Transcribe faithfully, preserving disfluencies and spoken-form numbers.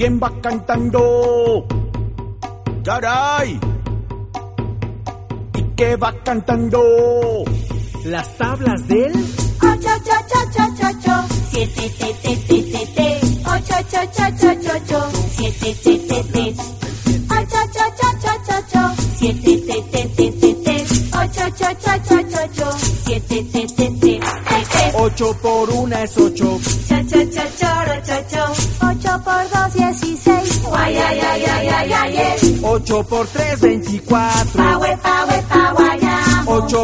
¿Quién va cantando? ¡Caray! ¿Y qué va cantando? Las tablas del ocho, ocho, ocho, ocho, ocho, siete, te, te, te, te, te, ocho, ocho, ocho, ocho, ocho, siete, te, te, te, ocho, ocho, ocho, ocho, ocho, siete, te, te, te, te, te, ocho, ocho, ocho, ocho, ocho, siete, te, te, te, te, te. Ocho por una es ocho. Cha, cha, cha, choro, cho, cho. Ocho por dos, dieciséis. Guay, ay, ay, ay, ay, ay, ay. Ocho por tres, veinticuatro. Pa, we, pa, we, pa, guayamo. Ocho